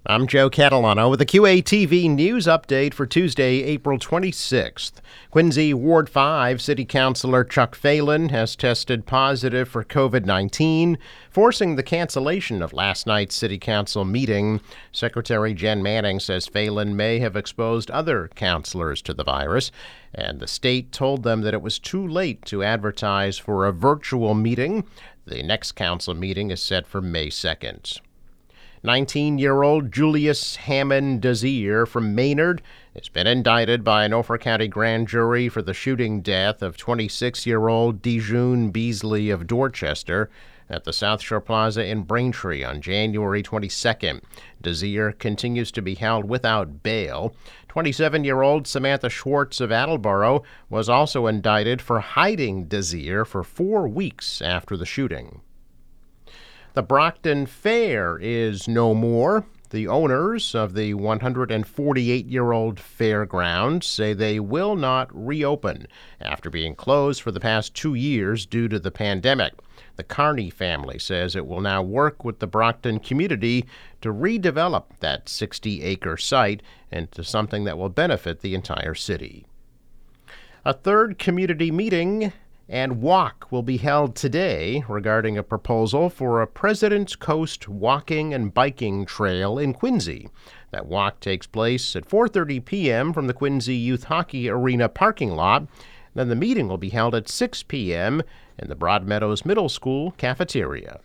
I'm Joe Catalano with a QATV news update for Tuesday, April 26th. Quincy Ward 5 City Councilor Chuck Phelan has tested positive for COVID-19, forcing the cancellation of last night's City Council meeting. Secretary Jen Manning says Phelan may have exposed other councilors to the virus, and the state told them that it was too late to advertise for a virtual meeting. The next council meeting is set for May 2nd. 19-year-old Julius Hammond Desir from Maynard has been indicted by a Norfolk County grand jury for the shooting death of 26-year-old Dijun Beasley of Dorchester at the South Shore Plaza in Braintree on January 22nd. Desir continues to be held without bail. 27-year-old Samantha Schwartz of Attleboro was also indicted for hiding Desir for 4 weeks after the shooting. The Brockton Fair is no more. The owners of the 148-year-old fairgrounds say they will not reopen after being closed for the past 2 years due to the pandemic. The Carney family says it will now work with the Brockton community to redevelop that 60-acre site into something that will benefit the entire city. A third community meeting and walk will be held today regarding a proposal for a President's Coast walking and biking trail in Quincy. That walk takes place at 4:30 p.m. from the Quincy Youth Hockey Arena parking lot. Then the meeting will be held at 6 p.m. in the Broadmeadows Middle School cafeteria.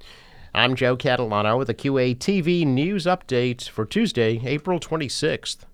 I'm Joe Catalano with a QATV news update for Tuesday, April 26th.